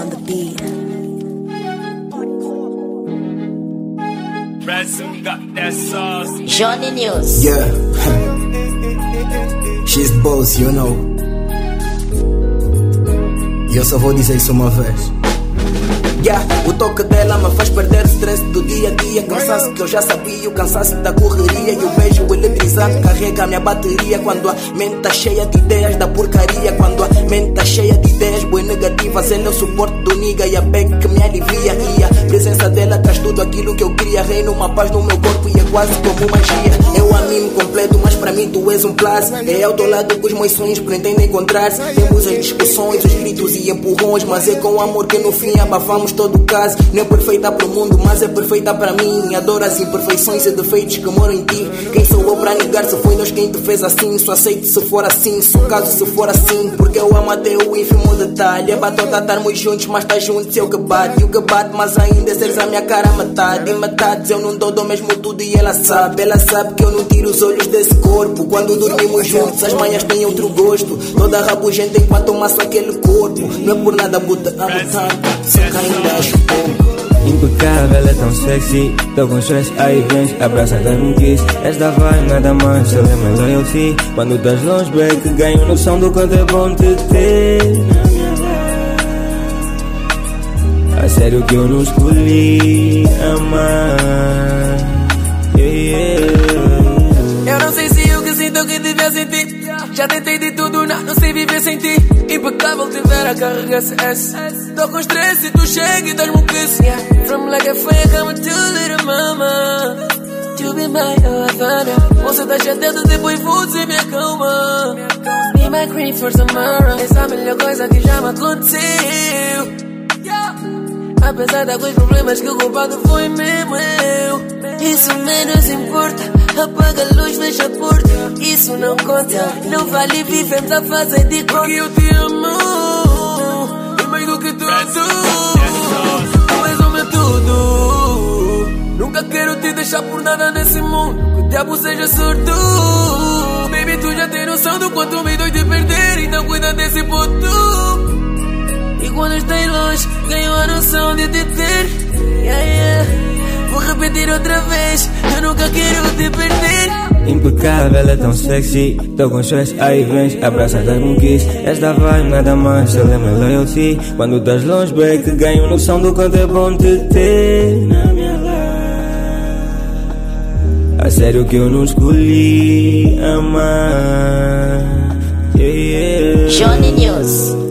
on the beat. Got that sauce. Johnny News. Yeah. She's the boss, you know. E eu só vou dizer isso uma vez. O toque dela me faz perder o stress do dia a dia. Cansaço que eu já sabia, o cansaço da correria. Eu vejo o eletrizante, carrega a minha bateria. Quando a mente tá cheia de ideias da porcaria. Quando a mente tá cheia de ideias boas negativas. Ela é o suporte do nigga e a back que me alivia. E a presença dela traz tudo aquilo que eu queria. Reina uma paz no meu corpo e é quase como magia. Eu a mim me completo, mas pra mim tu és um plus. É ao teu lado que os meus sonhos pretendem encontrar-se. Temos as discussões, os gritos e empurrões, mas é com amor que no fim abafamos todo o caso. Não é perfeita pro mundo, mas é perfeita para mim. Adoro as imperfeições e defeitos que moram em ti. Quem sou eu para negar se foi Deus quem te fez assim? Só aceito se for assim, só caso se for assim. Porque eu amo até o ínfimo detalhe. É batota estarmos juntos, mas tá juntos eu que bate. E o que bate mais ainda é seres a minha cara metade. E metades eu não dou mesmo tudo e ela sabe. Ela sabe que eu não tiro os olhos desse corpo. Quando dormimos juntos as manhãs têm outro gosto. Toda rabugenta enquanto amasso aquele corpo. Não é por nada, puta, amo tanto. Só que ainda acho pouco. Impecável, é tão sexy. Tô com stress, aí vens, abraça, dá-me um kiss. Esta vai nada mais, se lembra loyalty. Quando estás longe, break, ganho noção do quanto é bom te ter na minha life. A sério que eu não escolhi amar. Eu não sei se eu que sinto o que devia sentir. Já tentei de tudo, não sei viver sem ti. Impecável tiver a carregar CS. Tô com stress e tu chega e dás-me um kiss. From like a fire, come to little mama. To be my Havana. Você tá chateado, depois vou dizer me acalma. Be my cream for tomorrow. Essa é a melhor coisa que já me aconteceu. Apesar de alguns problemas que o culpado foi mesmo eu. Isso menos importa. Apaga a luz, fecha a porta. Isso não conta. Não vale vivemos a fase de conta. Porque eu te amo. E mais do que tudo. Tu és o meu tudo. Nunca quero te deixar por nada nesse mundo. Que o diabo seja surdo. Baby, tu já tem noção do quanto me dói de perder. Então cuida desse ponto. E quando estás longe, ganho a noção de te ter. Vou repetir outra vez, eu nunca quero te perder. Impecável, é tão sexy. Tô com stress, aí vens, abraça, dá-me um kiss. Esta vai nada mais, se lembra loyalty. Quando estás longe, break, ganho noção do quanto é bom te ter na minha life. A sério que eu não escolhi amar. Johnny News.